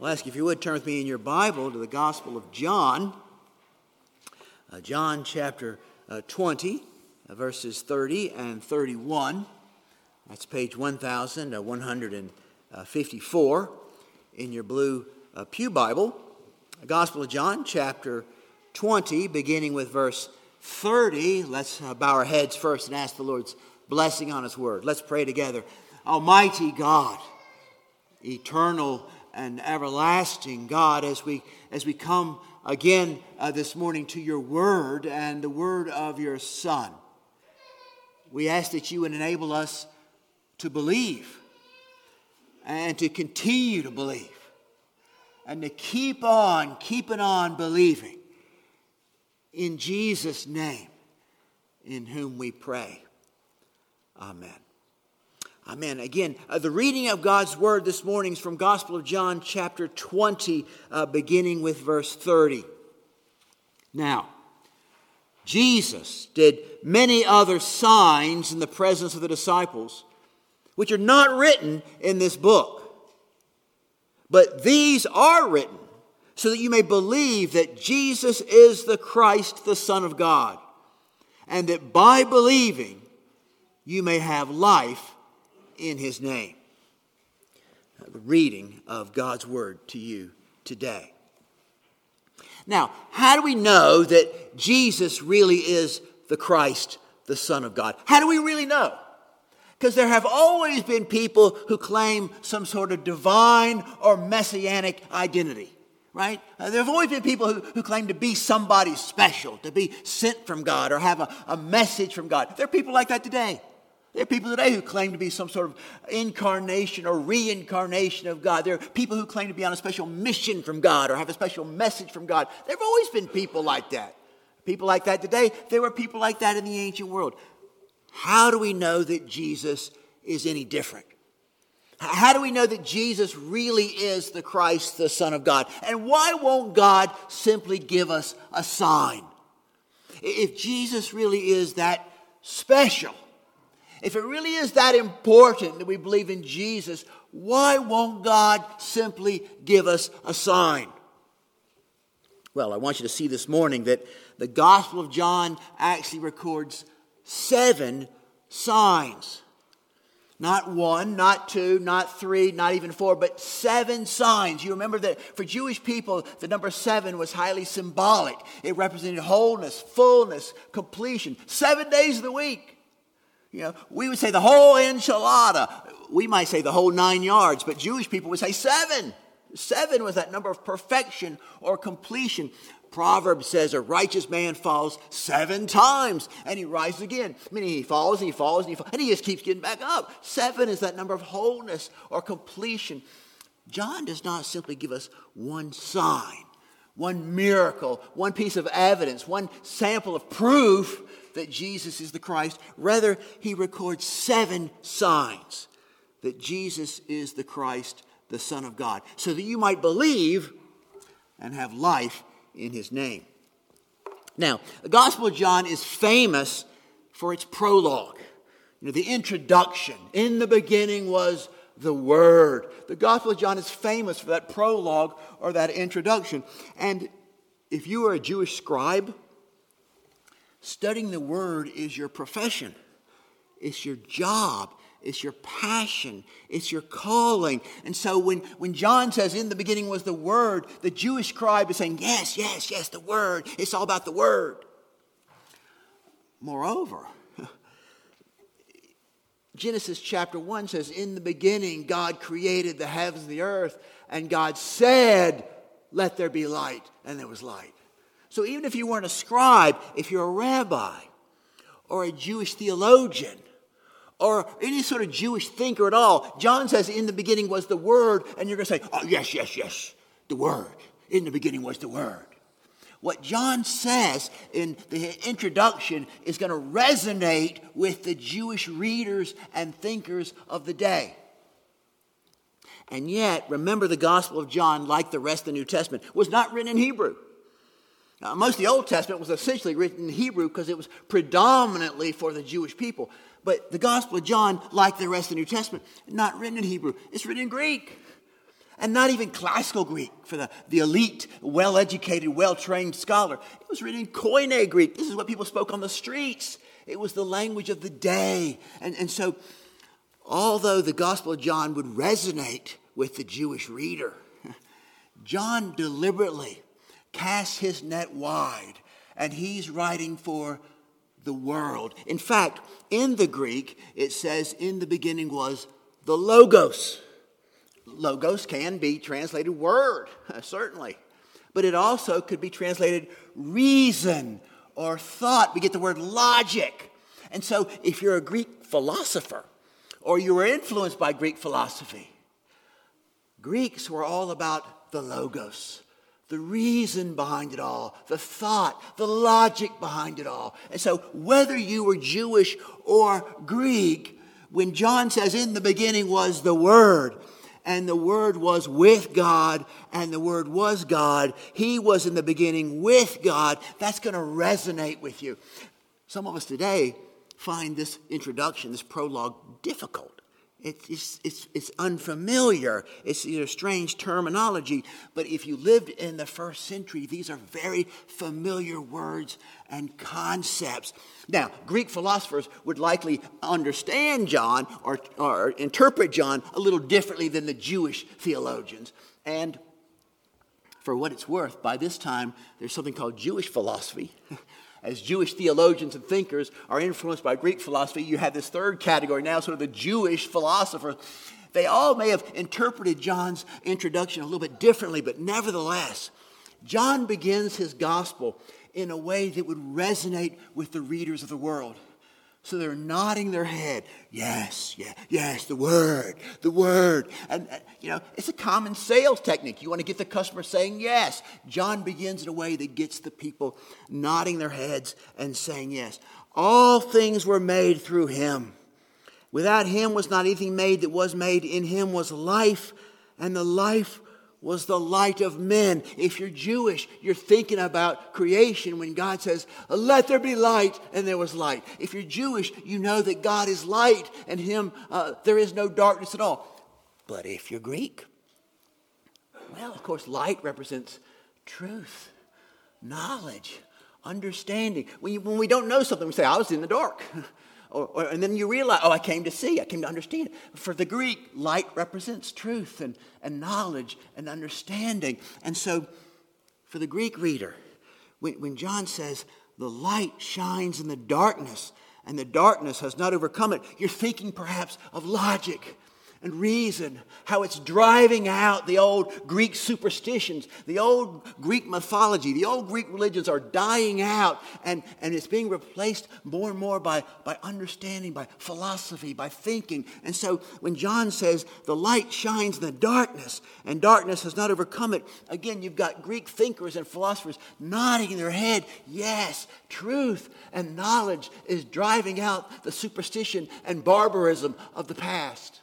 I'll ask you if you would turn with me in your Bible to the Gospel of John. John chapter 20, verses 30 and 31. That's page 1154 in your blue pew Bible. The Gospel of John chapter 20, beginning with verse 30. Let's bow our heads first and ask the Lord's blessing on His word. Let's pray together. Almighty God, eternal and everlasting God, as we come again this morning to your word and the word of your Son, we ask that you would enable us to believe and to continue to believe and to keep on keeping on believing in Jesus' name, in whom we pray. Amen. Amen. Again, the reading of God's Word this morning is from Gospel of John chapter 20, beginning with verse 30. Now, Jesus did many other signs in the presence of the disciples, which are not written in this book. But these are written so that you may believe that Jesus is the Christ, the Son of God, and that by believing you may have life in His name. The reading of God's Word to you today. Now, how do we know that Jesus really is the Christ, the Son of God? How do we really know? Because there have always been people who claim some sort of divine or messianic identity, right? There have always been people who claim to be somebody special, to be sent from God or have a message from God. There are people like that today. There are people today who claim to be some sort of incarnation or reincarnation of God. There are people who claim to be on a special mission from God or have a special message from God. There have always been people like that. People like that today. There were people like that in the ancient world. How do we know that Jesus is any different? How do we know that Jesus really is the Christ, the Son of God? And why won't God simply give us a sign? If Jesus really is that special, if it really is that important that we believe in Jesus, why won't God simply give us a sign? Well, I want you to see this morning that the Gospel of John actually records 7 signs. Not 1, not 2, not 3, not even 4, but 7 signs. You remember that for Jewish people, the number 7 was highly symbolic. It represented wholeness, fullness, completion. 7 days of the week. You know, we would say the whole enchilada. We might say the whole 9 yards, but Jewish people would say 7. 7 was that number of perfection or completion. Proverbs says a righteous man falls 7 times and he rises again. Meaning he falls and he falls and he falls and he just keeps getting back up. 7 is that number of wholeness or completion. John does not simply give us one sign, one miracle, one piece of evidence, one sample of proof that Jesus is the Christ. Rather, he records 7 signs that Jesus is the Christ, the Son of God, so that you might believe and have life in His name. Now, the Gospel of John is famous for its prologue. You know, the introduction. In the beginning was the Word. The Gospel of John is famous for that prologue or that introduction. And if you are a Jewish scribe, studying the Word is your profession. It's your job. It's your passion. It's your calling. And so when John says, in the beginning was the Word, the Jewish scribe is saying, yes, yes, yes, the Word. It's all about the Word. Moreover, Genesis chapter 1 says, in the beginning God created the heavens and the earth, and God said, let there be light, and there was light. So even if you weren't a scribe, if you're a rabbi or a Jewish theologian or any sort of Jewish thinker at all, John says in the beginning was the Word, and you're going to say, oh, yes, yes, yes, the Word. In the beginning was the Word. What John says in the introduction is going to resonate with the Jewish readers and thinkers of the day. And yet, remember, the Gospel of John, like the rest of the New Testament, was not written in Hebrew. Now, most of the Old Testament was essentially written in Hebrew because it was predominantly for the Jewish people. But the Gospel of John, like the rest of the New Testament, not written in Hebrew. It's written in Greek. And not even classical Greek for the elite, well-educated, well-trained scholar. It was written in Koine Greek. This is what people spoke on the streets. It was the language of the day. And so, although the Gospel of John would resonate with the Jewish reader, John deliberately casts his net wide, and he's writing for the world. In fact, in the Greek, it says, in the beginning was the Logos. Logos can be translated word, certainly. But it also could be translated reason or thought. We get the word logic. And so if you're a Greek philosopher or you were influenced by Greek philosophy, Greeks were all about the Logos, the reason behind it all, the thought, the logic behind it all. And so whether you were Jewish or Greek, when John says in the beginning was the Word, and the Word was with God, and the Word was God, He was in the beginning with God, that's going to resonate with you. Some of us today find this introduction, this prologue, difficult. It's unfamiliar. It's strange terminology. But if you lived in the first century, these are very familiar words and concepts. Now, Greek philosophers would likely understand John or interpret John a little differently than the Jewish theologians. And for what it's worth, by this time, there's something called Jewish philosophy. As Jewish theologians and thinkers are influenced by Greek philosophy, you have this third category now, sort of the Jewish philosophers. They all may have interpreted John's introduction a little bit differently, but nevertheless, John begins his gospel in a way that would resonate with the readers of the world. So they're nodding their head. Yes, the Word. And, it's a common sales technique. You want to get the customer saying yes. John begins in a way that gets the people nodding their heads and saying yes. All things were made through Him. Without Him was not anything made that was made. In Him was life, and the life was the light of men. If you're Jewish, you're thinking about creation when God says, let there be light, and there was light. If you're Jewish, you know that God is light, and Him, there is no darkness at all. But if you're Greek, well, of course, light represents truth, knowledge, understanding. When we don't know something, we say, I was in the dark. And then you realize, I came to see, I came to understand. For the Greek, light represents truth and knowledge and understanding. And so, for the Greek reader, when John says, the light shines in the darkness, and the darkness has not overcome it, you're thinking perhaps of logic and reason, how it's driving out the old Greek superstitions, the old Greek mythology, the old Greek religions are dying out, and it's being replaced more and more by understanding, by philosophy, by thinking. And so when John says the light shines in the darkness, and darkness has not overcome it, again, you've got Greek thinkers and philosophers nodding their head, yes, truth and knowledge is driving out the superstition and barbarism of the past.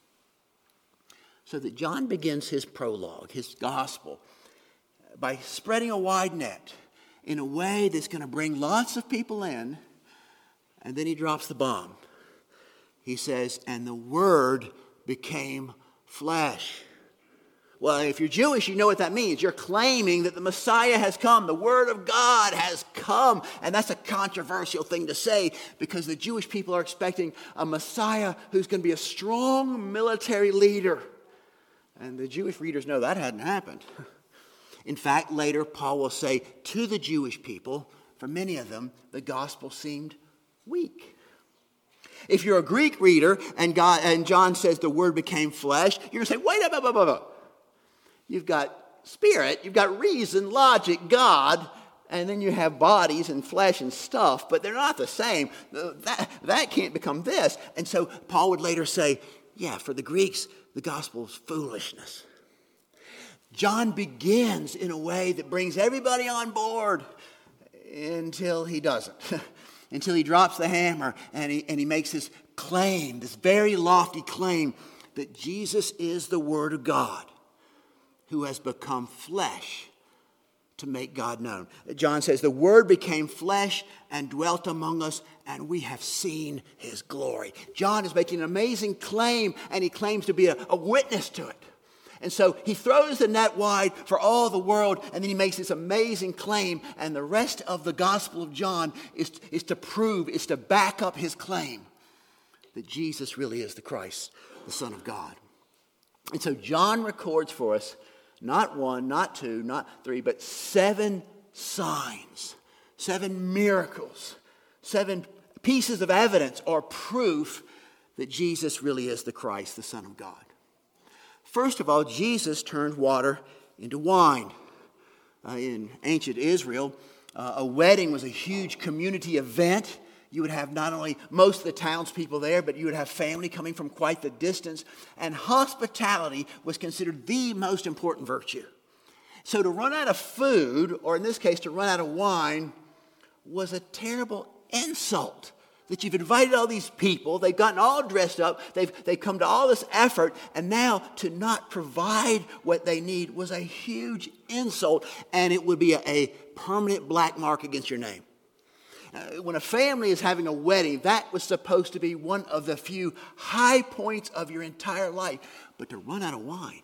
So that John begins his prologue, his gospel, by spreading a wide net in a way that's going to bring lots of people in, and then he drops the bomb. He says, and the Word became flesh. Well, if you're Jewish, you know what that means. You're claiming that the Messiah has come. The Word of God has come. And that's a controversial thing to say because the Jewish people are expecting a Messiah who's going to be a strong military leader. And the Jewish readers know that hadn't happened. In fact, later Paul will say to the Jewish people, for many of them, the gospel seemed weak. If you're a Greek reader and John says the Word became flesh, you're going to say, wait a minute. You've got spirit, you've got reason, logic, God, and then you have bodies and flesh and stuff, but they're not the same. That can't become this. And so Paul would later say, yeah, for the Greeks, the gospel is foolishness. John begins in a way that brings everybody on board until he doesn't. Until he drops the hammer and he makes his claim, this very lofty claim that Jesus is the Word of God who has become flesh to make God known. John says, the Word became flesh and dwelt among us, and we have seen His glory. John is making an amazing claim, and he claims to be a witness to it. And so he throws the net wide for all the world, and then he makes this amazing claim. And the rest of the Gospel of John is to back up his claim that Jesus really is the Christ, the Son of God. And so John records for us not one, not two, not three, but 7 signs, 7 miracles, 7 pieces of evidence or proof that Jesus really is the Christ, the Son of God. First of all, Jesus turned water into wine. In ancient Israel, a wedding was a huge community event. You would have not only most of the townspeople there, but you would have family coming from quite the distance. And hospitality was considered the most important virtue. So to run out of food, or in this case to run out of wine, was a terrible insult. That you've invited all these people, they've gotten all dressed up, they've come to all this effort, and now to not provide what they need was a huge insult, and it would be a permanent black mark against your name. When a family is having a wedding, that was supposed to be one of the few high points of your entire life. But to run out of wine,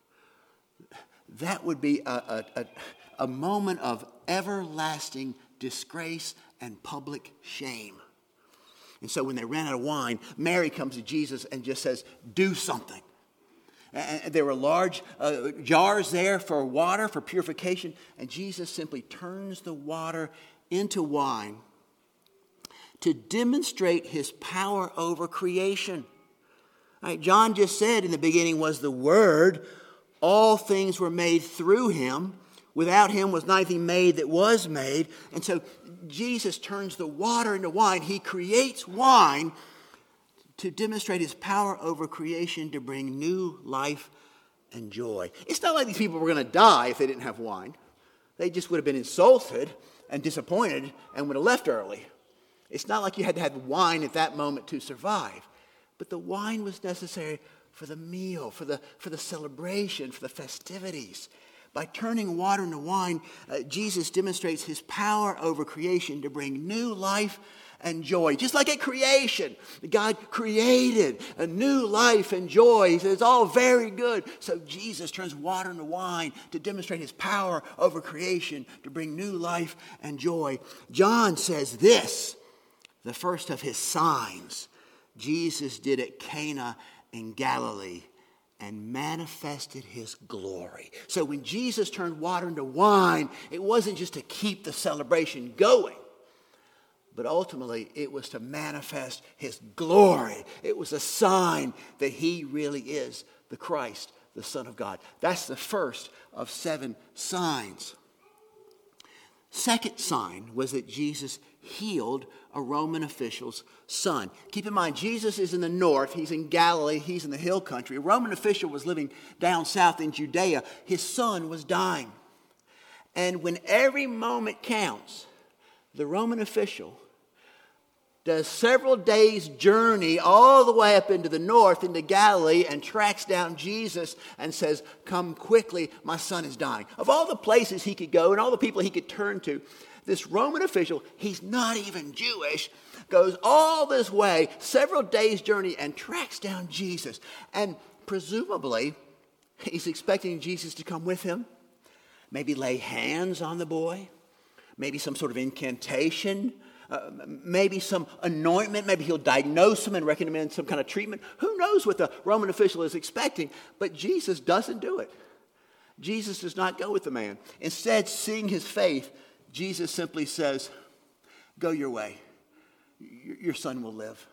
that would be a moment of everlasting disgrace and public shame. And so when they ran out of wine, Mary comes to Jesus and just says, do something. And there were large jars there for water, for purification. And Jesus simply turns the water into wine to demonstrate his power over creation. Right, John just said in the beginning was the Word. All things were made through him. Without him was nothing made that was made. And so Jesus turns the water into wine. He creates wine to demonstrate his power over creation, to bring new life and joy. It's not like these people were going to die if they didn't have wine. They just would have been insulted and disappointed and would have left early. It's not like you had to have wine at that moment to survive. But the wine was necessary for the meal, for the celebration, for the festivities. By turning water into wine, Jesus demonstrates his power over creation to bring new life and joy. Just like at creation, God created a new life and joy. He says it's all very good. So Jesus turns water into wine to demonstrate his power over creation to bring new life and joy. John says this, the first of his signs, Jesus did at Cana in Galilee and manifested his glory. So when Jesus turned water into wine, it wasn't just to keep the celebration going, but ultimately it was to manifest his glory. It was a sign that he really is the Christ, the Son of God. That's the first of 7 signs. Second sign was that Jesus healed a Roman official's son. Keep in mind, Jesus is in the north. He's in Galilee. He's in the hill country. A Roman official was living down south in Judea. His son was dying. And when every moment counts, the Roman official does several days' journey all the way up into the north, into Galilee, and tracks down Jesus and says, come quickly, my son is dying. Of all the places he could go and all the people he could turn to, this Roman official, he's not even Jewish, goes all this way, several days' journey, and tracks down Jesus. And presumably, he's expecting Jesus to come with him, maybe lay hands on the boy, maybe some sort of incantation, maybe some anointment, maybe he'll diagnose him and recommend some kind of treatment. Who knows what the Roman official is expecting? But Jesus doesn't do it. Jesus does not go with the man. Instead, seeing his faith, Jesus simply says, go your way. Your son will live.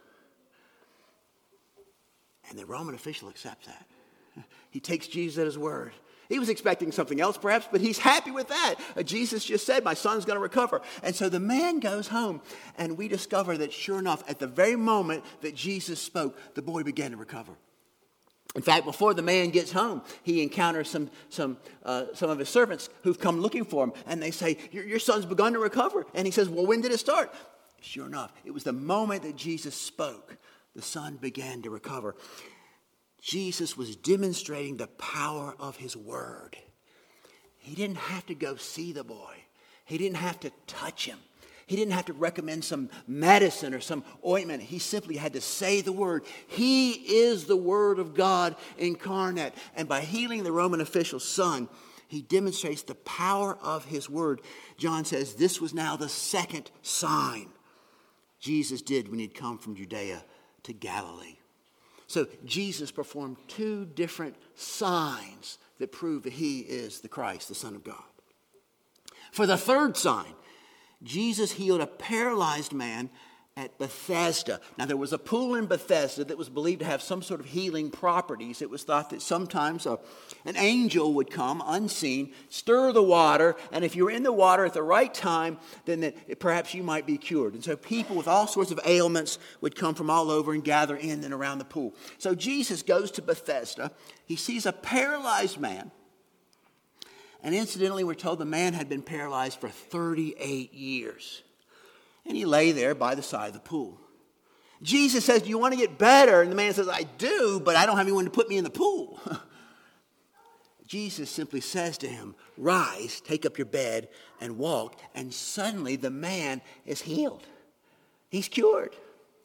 And the Roman official accepts that. He takes Jesus at his word. He was expecting something else perhaps, but he's happy with that. Jesus just said, my son's going to recover. And so the man goes home, and we discover that sure enough, at the very moment that Jesus spoke, the boy began to recover. In fact, before the man gets home, he encounters some of his servants who've come looking for him. And they say, your son's begun to recover. And he says, well, when did it start? Sure enough, it was the moment that Jesus spoke, the son began to recover. Jesus was demonstrating the power of his word. He didn't have to go see the boy. He didn't have to touch him. He didn't have to recommend some medicine or some ointment. He simply had to say the word. He is the Word of God incarnate. And by healing the Roman official's son, he demonstrates the power of his word. John says this was now the second sign Jesus did when he'd come from Judea to Galilee. So Jesus performed two different signs that prove that he is the Christ, the Son of God. For the third sign, Jesus healed a paralyzed man at Bethesda. Now, there was a pool in Bethesda that was believed to have some sort of healing properties. It was thought that sometimes an angel would come unseen, stir the water, and if you were in the water at the right time, then perhaps you might be cured. And so people with all sorts of ailments would come from all over and gather in and around the pool. So Jesus goes to Bethesda. He sees a paralyzed man. And incidentally, we're told the man had been paralyzed for 38 years. And he lay there by the side of the pool. Jesus says, do you want to get better? And the man says, I do, but I don't have anyone to put me in the pool. Jesus simply says to him, rise, take up your bed, and walk. And suddenly the man is healed. He's cured.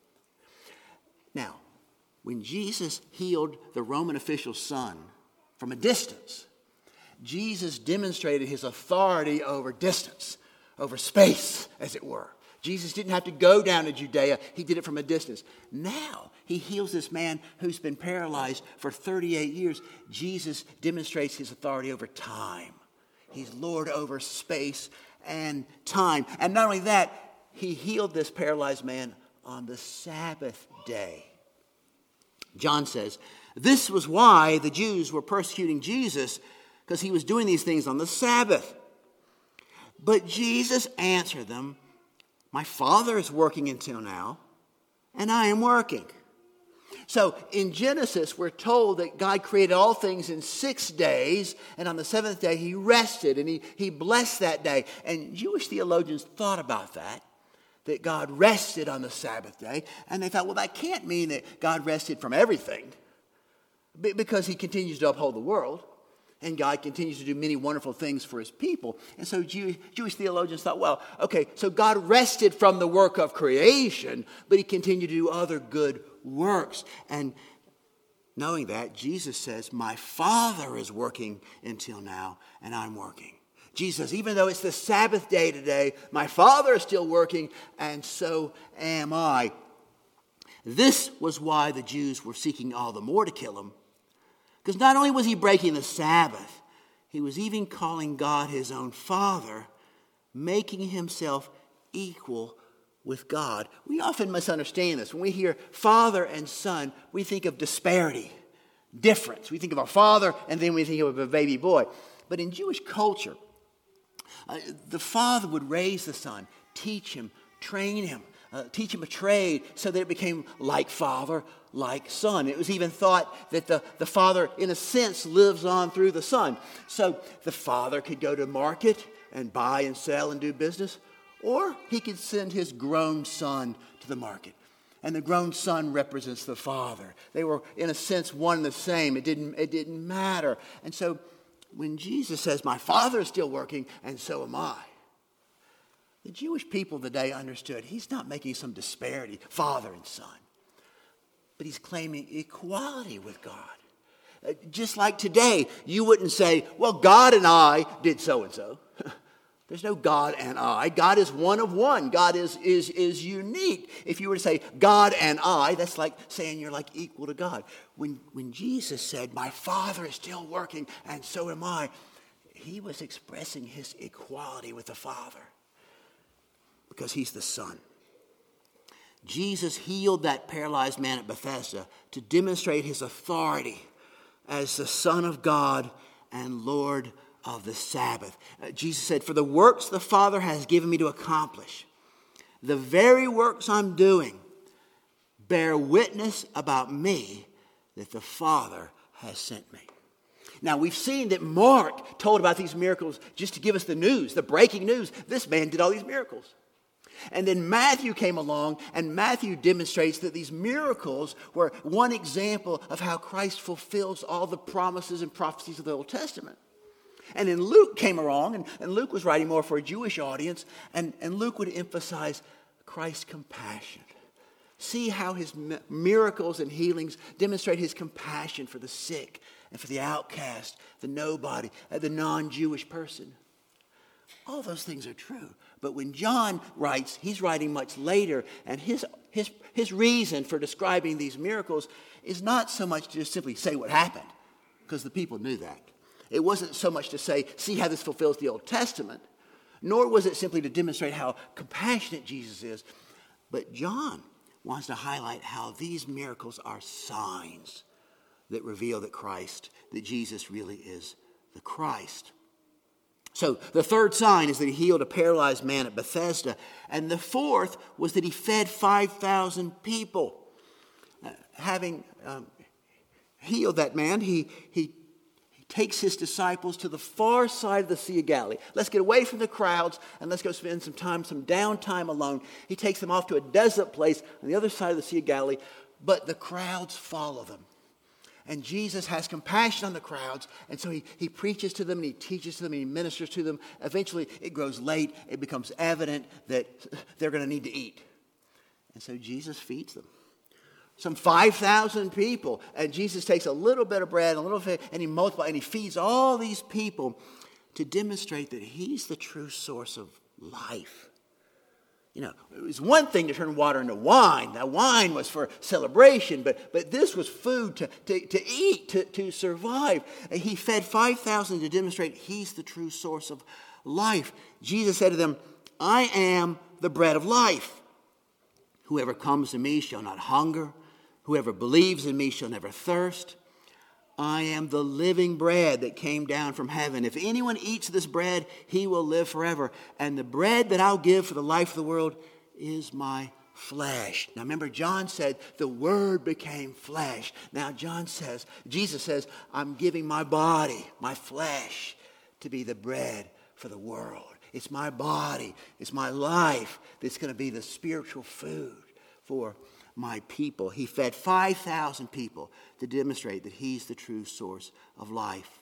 Now, when Jesus healed the Roman official's son from a distance, Jesus demonstrated his authority over distance, over space, as it were. Jesus didn't have to go down to Judea. He did it from a distance. Now, he heals this man who's been paralyzed for 38 years. Jesus demonstrates his authority over time. He's Lord over space and time. And not only that, he healed this paralyzed man on the Sabbath day. John says, this was why the Jews were persecuting Jesus, because he was doing these things on the Sabbath. But Jesus answered them, my Father is working until now, and I am working. So in Genesis, we're told that God created all things in 6 days, and on the seventh day he rested, and he blessed that day. And Jewish theologians thought about that God rested on the Sabbath day, and they thought, well, that can't mean that God rested from everything, because he continues to uphold the world. And God continues to do many wonderful things for his people. And so Jewish theologians thought, well, okay, so God rested from the work of creation, but he continued to do other good works. And knowing that, Jesus says, my Father is working until now, and I'm working. Jesus says, even though it's the Sabbath day today, my Father is still working, and so am I. This was why the Jews were seeking all the more to kill him. Because not only was he breaking the Sabbath, he was even calling God his own Father, making himself equal with God. We often misunderstand this. When we hear Father and Son, we think of disparity, difference. We think of our father, and then we think of a baby boy. But in Jewish culture, the father would raise the son, teach him, train him, teach him a trade so that it became like father, like son. It was even thought that the father, in a sense, lives on through the son. So the father could go to market and buy and sell and do business, or he could send his grown son to the market. And the grown son represents the father. They were, in a sense, one and the same. It didn't matter. And so when Jesus says, my Father is still working, and so am I, the Jewish people of the day understood he's not making some disparity, father and son, but he's claiming equality with God. Just like today, you wouldn't say, well, God and I did so-and-so. There's no God and I. God is one of one. God is unique. If you were to say God and I, that's like saying you're like equal to God. When Jesus said, my Father is still working and so am I, he was expressing his equality with the Father because he's the Son. Jesus healed that paralyzed man at Bethesda to demonstrate his authority as the Son of God and Lord of the Sabbath. Jesus said, for the works the Father has given me to accomplish, the very works I'm doing, bear witness about me that the Father has sent me. Now, we've seen that Mark told about these miracles just to give us the news, the breaking news. This man did all these miracles. And then Matthew came along, and Matthew demonstrates that these miracles were one example of how Christ fulfills all the promises and prophecies of the Old Testament. And then Luke came along, and Luke was writing more for a Jewish audience, and Luke would emphasize Christ's compassion. See how his miracles and healings demonstrate his compassion for the sick and for the outcast, the nobody, the non-Jewish person. All those things are true. But when John writes, he's writing much later, and his reason for describing these miracles is not so much to just simply say what happened, because the people knew that. It wasn't so much to say, see how this fulfills the Old Testament, nor was it simply to demonstrate how compassionate Jesus is. But John wants to highlight how these miracles are signs that reveal that Jesus really is the Christ. So the third sign is that he healed a paralyzed man at Bethesda. And the fourth was that he fed 5,000 people. Having healed that man, he takes his disciples to the far side of the Sea of Galilee. Let's get away from the crowds and let's go spend some downtime alone. He takes them off to a desolate place on the other side of the Sea of Galilee, but the crowds follow them. And Jesus has compassion on the crowds, and so he preaches to them, and he teaches to them, and he ministers to them. Eventually, it grows late. It becomes evident that they're going to need to eat. And so Jesus feeds them. Some 5,000 people, and Jesus takes a little bit of bread, a little bit, and he multiplies, and he feeds all these people to demonstrate that he's the true source of life. You know, it was one thing to turn water into wine. Now, wine was for celebration, but this was food to eat, to survive. And he fed 5,000 to demonstrate he's the true source of life. Jesus said to them, I am the bread of life. Whoever comes to me shall not hunger. Whoever believes in me shall never thirst. I am the living bread that came down from heaven. If anyone eats this bread, he will live forever. And the bread that I'll give for the life of the world is my flesh. Now remember, John said the Word became flesh. Now Jesus says, I'm giving my body, my flesh, to be the bread for the world. It's my body, it's my life that's going to be the spiritual food for my people. He fed 5,000 people to demonstrate that he's the true source of life.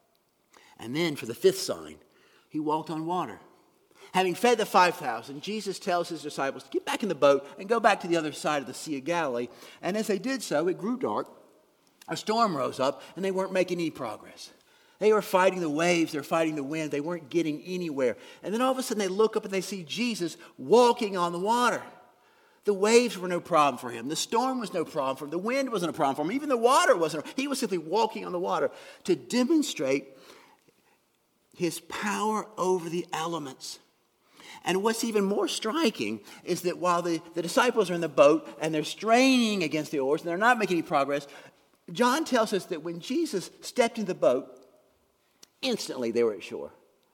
And then for the fifth sign, he walked on water. Having fed the 5,000, Jesus tells his disciples to get back in the boat and go back to the other side of the Sea of Galilee. And as they did so, it grew dark. A storm rose up, and they weren't making any progress. They were fighting the waves, they were fighting the wind, they weren't getting anywhere. And then all of a sudden they look up and they see Jesus walking on the water. The waves were no problem for him. The storm was no problem for him. The wind wasn't a problem for him. Even the water wasn't. He was simply walking on the water to demonstrate his power over the elements. And what's even more striking is that while the disciples are in the boat and they're straining against the oars and they're not making any progress, John tells us that when Jesus stepped in the boat, instantly they were at shore.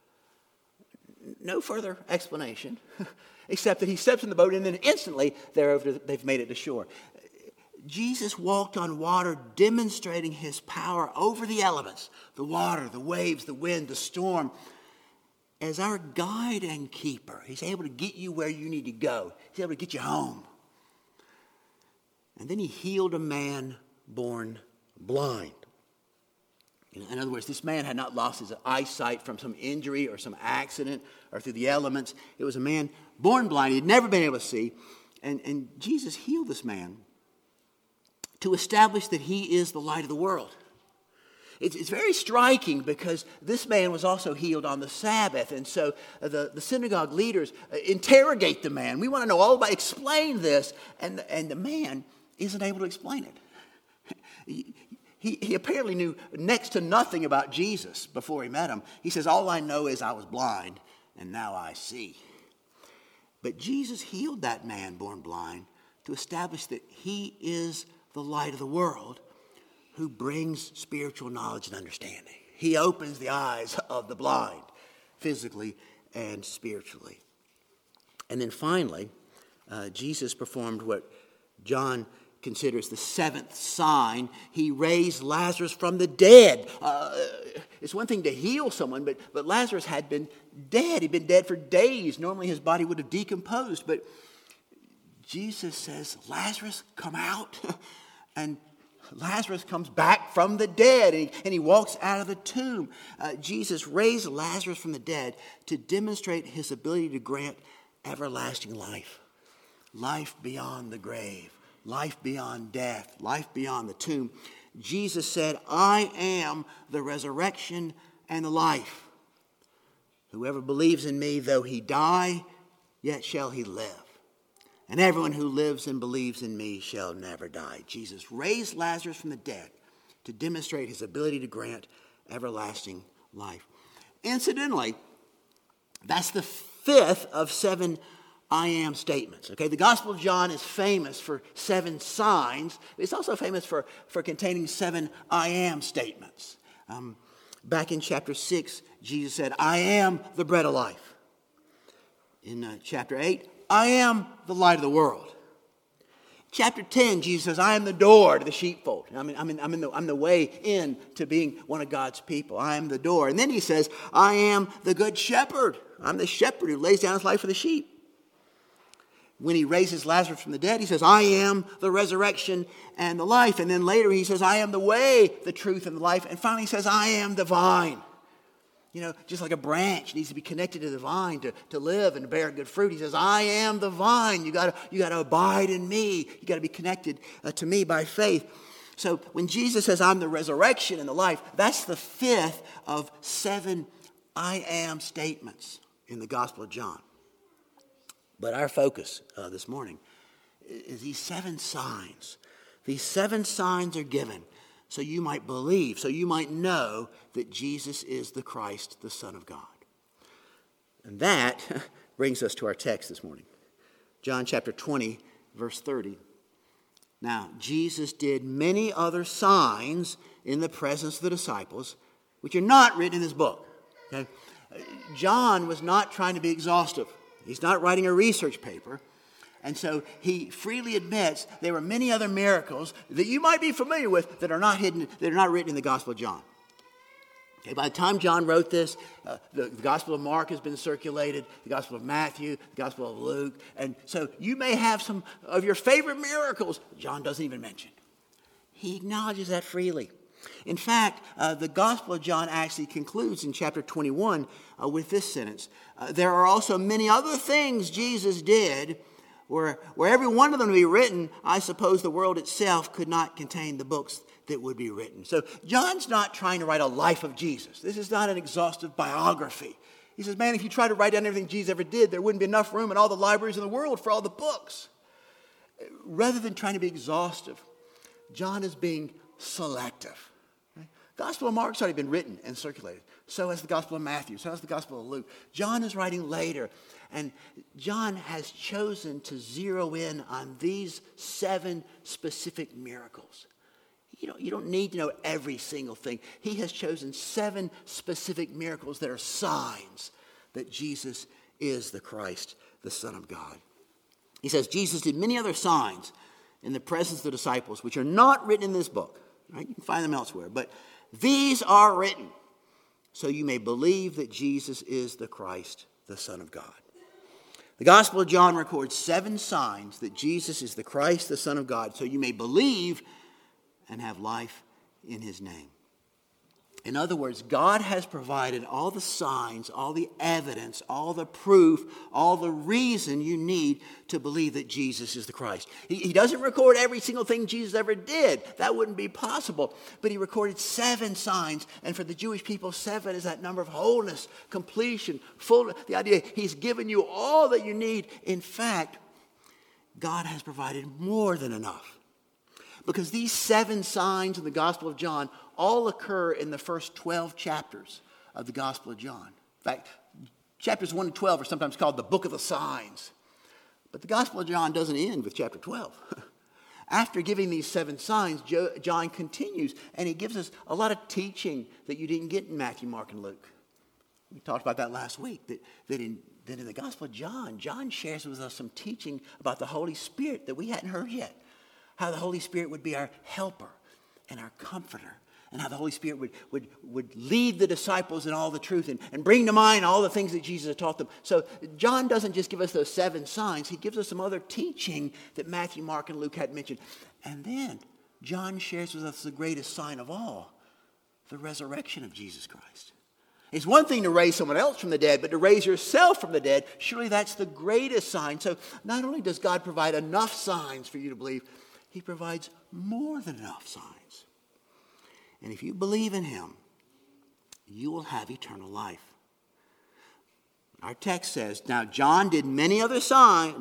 No further explanation. Except that he steps in the boat and then instantly they've made it to shore. Jesus walked on water demonstrating his power over the elements, the water, the waves, the wind, the storm. As our guide and keeper, he's able to get you where you need to go. He's able to get you home. And then he healed a man born blind. In other words, this man had not lost his eyesight from some injury or some accident or through the elements. It was a man born blind. He had never been able to see. And Jesus healed this man to establish that he is the light of the world. It's very striking because this man was also healed on the Sabbath. And so the synagogue leaders interrogate the man. We want to know all about, explain this. And the man isn't able to explain it. He apparently knew next to nothing about Jesus before he met him. He says, all I know is I was blind and now I see. But Jesus healed that man born blind to establish that he is the light of the world who brings spiritual knowledge and understanding. He opens the eyes of the blind, physically and spiritually. And then finally, Jesus performed what John considers the seventh sign. He raised Lazarus from the dead. It's one thing to heal someone, but Lazarus had been dead. He'd been dead for days. Normally his body would have decomposed, but Jesus says, Lazarus, come out. And Lazarus comes back from the dead, and he walks out of the tomb. Jesus raised Lazarus from the dead to demonstrate his ability to grant everlasting life. Life beyond the grave, life beyond death, life beyond the tomb. Jesus said, I am the resurrection and the life. Whoever believes in me, though he die, yet shall he live. And everyone who lives and believes in me shall never die. Jesus raised Lazarus from the dead to demonstrate his ability to grant everlasting life. Incidentally, that's the fifth of 7 I am statements. Okay, the Gospel of John is famous for 7 signs. It's also famous for containing 7 I am statements. Back in chapter 6, Jesus said, I am the bread of life. In chapter 8, I am the light of the world. Chapter 10, Jesus says, I am the door to the sheepfold. I'm the way in to being one of God's people. I am the door. And then he says, I am the good shepherd. I'm the shepherd who lays down his life for the sheep. When he raises Lazarus from the dead, he says, I am the resurrection and the life. And then later he says, I am the way, the truth, and the life. And finally he says, I am the vine. You know, just like a branch needs to be connected to the vine to live and bear good fruit. He says, I am the vine. You got to abide in me. You got to be connected to me by faith. So when Jesus says, I'm the resurrection and the life, that's the fifth of 7 I am statements in the Gospel of John. But our focus this morning is these 7 signs. These 7 signs are given so you might believe, so you might know that Jesus is the Christ, the Son of God. And that brings us to our text this morning. John chapter 20, verse 30. Now, Jesus did many other signs in the presence of the disciples, which are not written in this book. Okay? John was not trying to be exhaustive. He's not writing a research paper. And so he freely admits there were many other miracles that you might be familiar with that are not hidden, that are not written in the Gospel of John. Okay, by the time John wrote this, the Gospel of Mark has been circulated, the Gospel of Matthew, the Gospel of Luke. And so you may have some of your favorite miracles John doesn't even mention. He acknowledges that freely. In fact, the Gospel of John actually concludes in chapter 21 with this sentence. There are also many other things Jesus did where every one of them would be written. I suppose the world itself could not contain the books that would be written. So John's not trying to write a life of Jesus. This is not an exhaustive biography. He says, man, if you try to write down everything Jesus ever did, there wouldn't be enough room in all the libraries in the world for all the books. Rather than trying to be exhaustive, John is being selective. Right? Gospel of Mark's already been written and circulated. So has the Gospel of Matthew. So has the Gospel of Luke. John is writing later. And John has chosen to zero in on these 7 specific miracles. You don't need to know every single thing. He has chosen 7 specific miracles that are signs that Jesus is the Christ, the Son of God. He says, Jesus did many other signs in the presence of the disciples, which are not written in this book. Right? You can find them elsewhere. But these are written so you may believe that Jesus is the Christ, the Son of God. The Gospel of John records 7 signs that Jesus is the Christ, the Son of God, so you may believe and have life in his name. In other words, God has provided all the signs, all the evidence, all the proof, all the reason you need to believe that Jesus is the Christ. He doesn't record every single thing Jesus ever did. That wouldn't be possible. But he recorded 7 signs. And for the Jewish people, 7 is that number of wholeness, completion, fullness. The idea, he's given you all that you need. In fact, God has provided more than enough. Because these 7 signs in the Gospel of John all occur in the first 12 chapters of the Gospel of John. In fact, chapters 1 to 12 are sometimes called the book of the signs. But the Gospel of John doesn't end with chapter 12. After giving these 7 signs, John continues, and he gives us a lot of teaching that you didn't get in Matthew, Mark, and Luke. We talked about that last week, that in the Gospel of John, John shares with us some teaching about the Holy Spirit that we hadn't heard yet. How the Holy Spirit would be our helper and our comforter. And how the Holy Spirit would lead the disciples in all the truth and bring to mind all the things that Jesus had taught them. So John doesn't just give us those 7 signs. He gives us some other teaching that Matthew, Mark, and Luke hadn't mentioned. And then John shares with us the greatest sign of all, the resurrection of Jesus Christ. It's one thing to raise someone else from the dead, but to raise yourself from the dead, surely that's the greatest sign. So not only does God provide enough signs for you to believe, he provides more than enough signs. And if you believe in him, you will have eternal life. Our text says, now Jesus did many other signs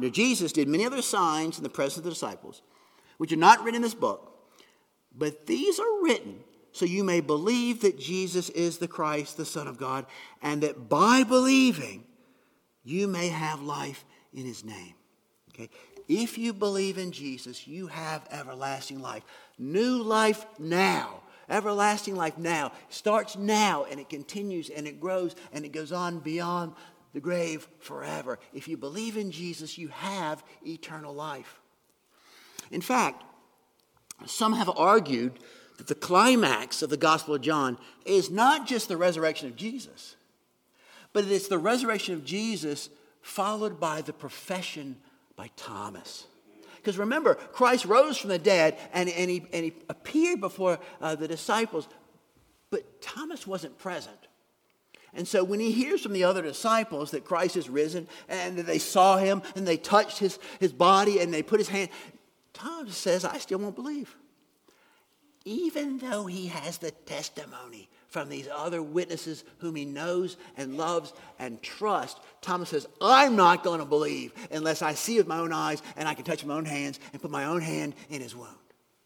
in the presence of the disciples, which are not written in this book, but these are written so you may believe that Jesus is the Christ, the Son of God, and that by believing you may have life in his name. Okay? If you believe in Jesus, you have everlasting life. New life now. Everlasting life now. Starts now, and it continues, and it grows, and it goes on beyond the grave forever. If you believe in Jesus, you have eternal life. In fact, some have argued that the climax of the Gospel of John is not just the resurrection of Jesus, but it's the resurrection of Jesus followed by the profession by Thomas. Because remember, Christ rose from the dead and he appeared before the disciples, but Thomas wasn't present. And so when he hears from the other disciples that Christ is risen and that they saw him and they touched his body and they put his hand, Thomas says, I still won't believe. Even though he has the testimony from these other witnesses whom he knows and loves and trusts, Thomas says, I'm not going to believe unless I see with my own eyes and I can touch my own hands and put my own hand in his wound.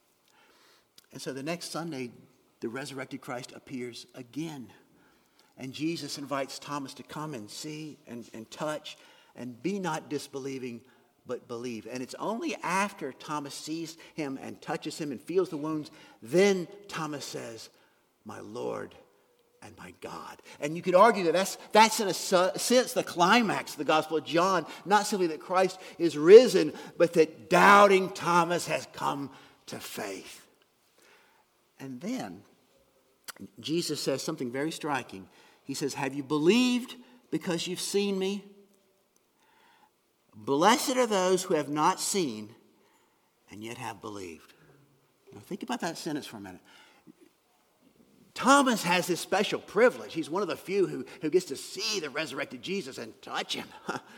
And so the next Sunday, the resurrected Christ appears again. And Jesus invites Thomas to come and see and touch and be not disbelieving, but believe. And it's only after Thomas sees him and touches him and feels the wounds, then Thomas says, my Lord and my God. And you could argue that that's in a sense the climax of the Gospel of John, not simply that Christ is risen, but that doubting Thomas has come to faith. And then Jesus says something very striking. He says, have you believed because you've seen me? Blessed are those who have not seen and yet have believed. Now think about that sentence for a minute. Thomas has this special privilege. He's one of the few who gets to see the resurrected Jesus and touch him.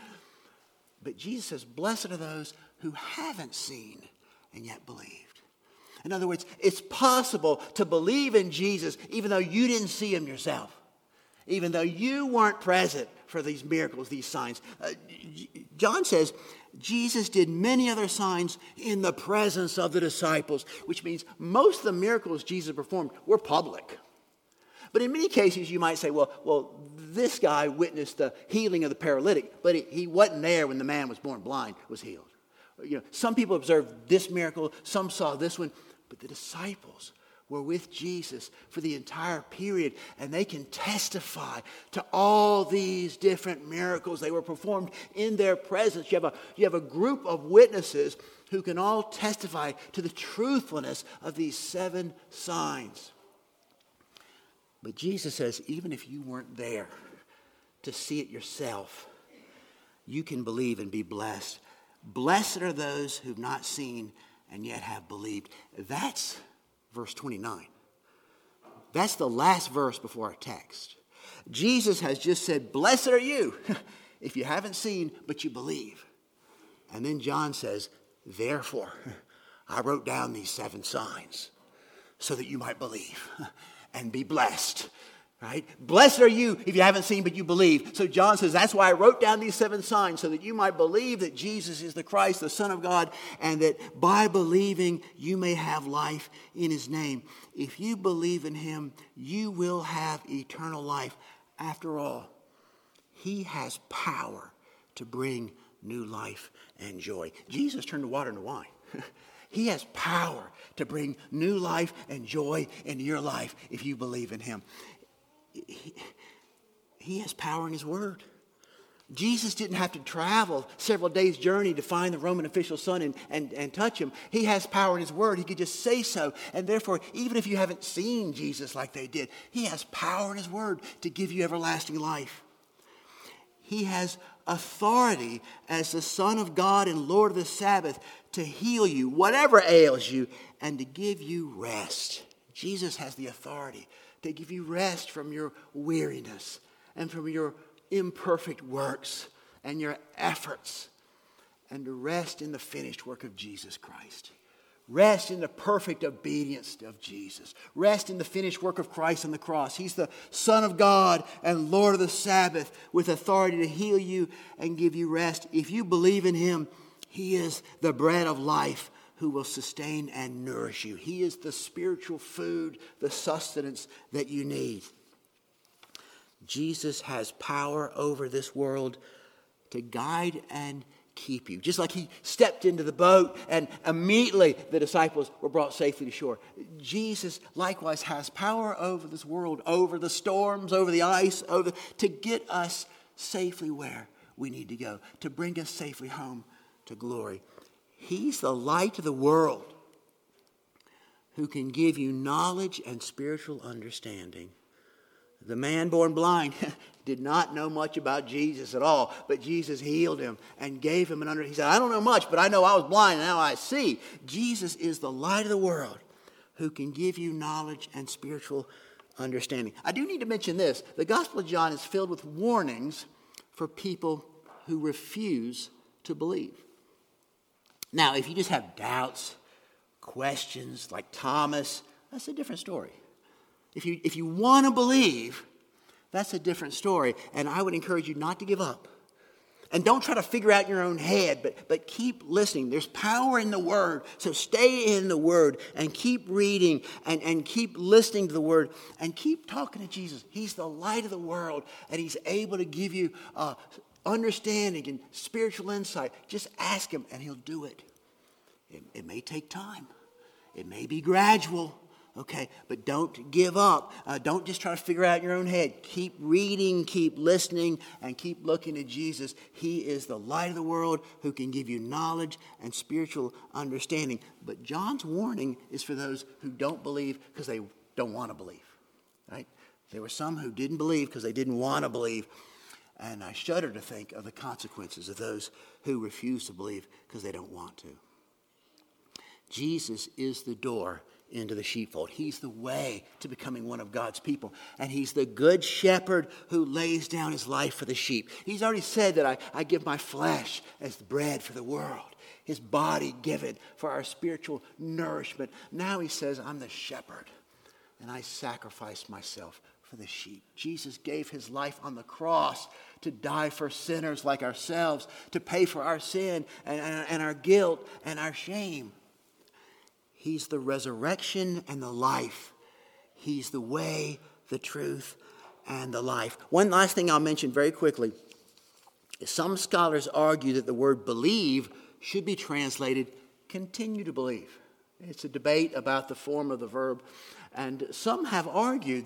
But Jesus says, blessed are those who haven't seen and yet believed. In other words, it's possible to believe in Jesus even though you didn't see him yourself. Even though you weren't present for these miracles, these signs. John says, Jesus did many other signs in the presence of the disciples, which means most of the miracles Jesus performed were public. But in many cases, you might say, well, this guy witnessed the healing of the paralytic, but he wasn't there when the man was born blind, was healed. Some people observed this miracle, some saw this one, but the disciples were with Jesus for the entire period, and they can testify to all these different miracles. They were performed in their presence. You have a group of witnesses who can all testify to the truthfulness of these 7 signs. But Jesus says, even if you weren't there to see it yourself, you can believe and be blessed. Blessed are those who've not seen and yet have believed. That's verse 29. That's the last verse before our text. Jesus has just said, blessed are you if you haven't seen, but you believe. And then John says, therefore, I wrote down these 7 signs so that you might believe and be blessed. Right? Blessed are you if you haven't seen, but you believe. So John says, that's why I wrote down these 7 signs, so that you might believe that Jesus is the Christ, the Son of God, and that by believing you may have life in his name. If you believe in him, you will have eternal life. After all, he has power to bring new life and joy. Jesus turned the water into wine. He has power to bring new life and joy into your life if you believe in him. He has power in his word. Jesus didn't have to travel several days' journey to find the Roman official's son and touch him. He has power in his word. He could just say so. And therefore, even if you haven't seen Jesus like they did, he has power in his word to give you everlasting life. He has authority as the Son of God and Lord of the Sabbath to heal you, whatever ails you, and to give you rest. Jesus has the authority to give you rest from your weariness and from your imperfect works and your efforts, and to rest in the finished work of Jesus Christ. Rest in the perfect obedience of Jesus. Rest in the finished work of Christ on the cross. He's the Son of God and Lord of the Sabbath with authority to heal you and give you rest. If you believe in him, he is the bread of life who will sustain and nourish you. He is the spiritual food, the sustenance that you need. Jesus has power over this world to guide and keep you. Just like he stepped into the boat and immediately the disciples were brought safely to shore. Jesus likewise has power over this world, over the storms, over the ice, to get us safely where we need to go, to bring us safely home to glory. He's the light of the world who can give you knowledge and spiritual understanding. The man born blind did not know much about Jesus at all, but Jesus healed him and gave him an understanding. He said, I don't know much, but I know I was blind and now I see. Jesus is the light of the world who can give you knowledge and spiritual understanding. I do need to mention this. The Gospel of John is filled with warnings for people who refuse to believe. Now, if you just have doubts, questions like Thomas, that's a different story. If you want to believe, that's a different story. And I would encourage you not to give up. And don't try to figure out in your own head, but keep listening. There's power in the Word. So stay in the Word and keep reading and keep listening to the Word and keep talking to Jesus. He's the light of the world, and he's able to give you understanding and spiritual insight. Just ask him and he'll do it. It may take time. It may be gradual. Okay, but don't give up. Don't just try to figure out in your own head. Keep reading, keep listening, and keep looking at Jesus. He is the light of the world who can give you knowledge and spiritual understanding. But John's warning is for those who don't believe because they don't want to believe. Right? There were some who didn't believe because they didn't want to believe. And I shudder to think of the consequences of those who refuse to believe because they don't want to. Jesus is the door into the sheepfold. He's the way to becoming one of God's people. And he's the good shepherd who lays down his life for the sheep. He's already said that I give my flesh as the bread for the world. His body given for our spiritual nourishment. Now he says, I'm the shepherd and I sacrifice myself for the sheep. Jesus gave his life on the cross to die for sinners like ourselves, to pay for our sin and our guilt and our shame. He's the resurrection and the life. He's the way, the truth, and the life. One last thing I'll mention very quickly. Some scholars argue that the word believe should be translated continue to believe. It's a debate about the form of the verb. And some have argued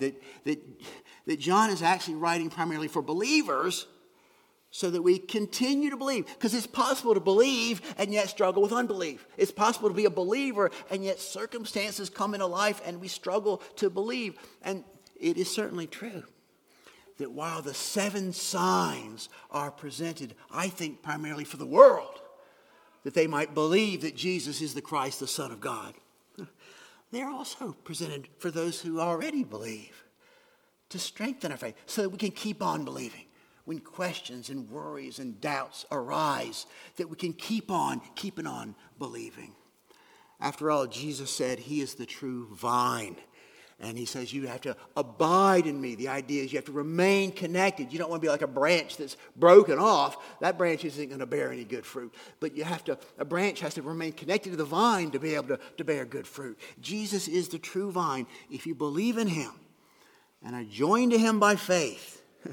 that John is actually writing primarily for believers so that we continue to believe. Because it's possible to believe and yet struggle with unbelief. It's possible to be a believer and yet circumstances come into life and we struggle to believe. And it is certainly true that while the 7 signs are presented, I think primarily for the world, that they might believe that Jesus is the Christ, the Son of God, they're also presented for those who already believe, to strengthen our faith so that we can keep on believing. When questions and worries and doubts arise, that we can keep on keeping on believing. After all, Jesus said he is the true vine. And he says you have to abide in me. The idea is you have to remain connected. You don't want to be like a branch that's broken off. That branch isn't going to bear any good fruit. But a branch has to remain connected to the vine to be able to bear good fruit. Jesus is the true vine. If you believe in him and are joined to him by faith,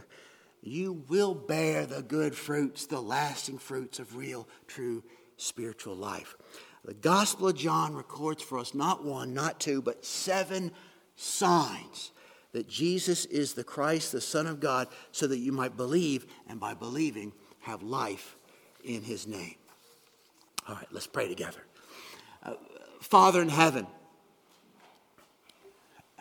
you will bear the good fruits, the lasting fruits of real, true spiritual life. The Gospel of John records for us not 1, not 2, but 7 signs that Jesus is the Christ, the Son of God, so that you might believe, and by believing, have life in his name. All right, let's pray together. Father in heaven,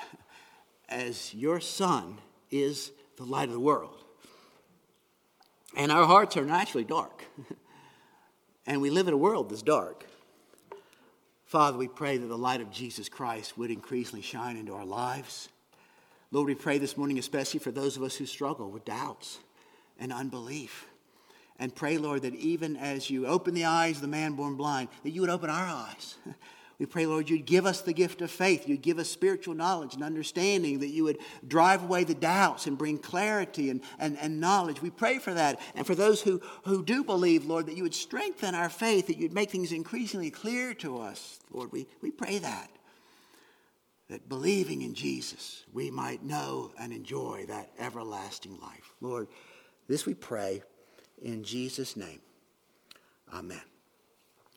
as your Son is the light of the world, And our hearts are naturally dark. And we live in a world that's dark. Father, we pray that the light of Jesus Christ would increasingly shine into our lives. Lord, we pray this morning especially for those of us who struggle with doubts and unbelief. And pray, Lord, that even as you open the eyes of the man born blind, that you would open our eyes. We pray, Lord, you'd give us the gift of faith. You'd give us spiritual knowledge and understanding, that you would drive away the doubts and bring clarity and knowledge. We pray for that. And for those who do believe, Lord, that you would strengthen our faith, that you'd make things increasingly clear to us. Lord, we pray that believing in Jesus, we might know and enjoy that everlasting life. Lord, this we pray in Jesus' name. Amen.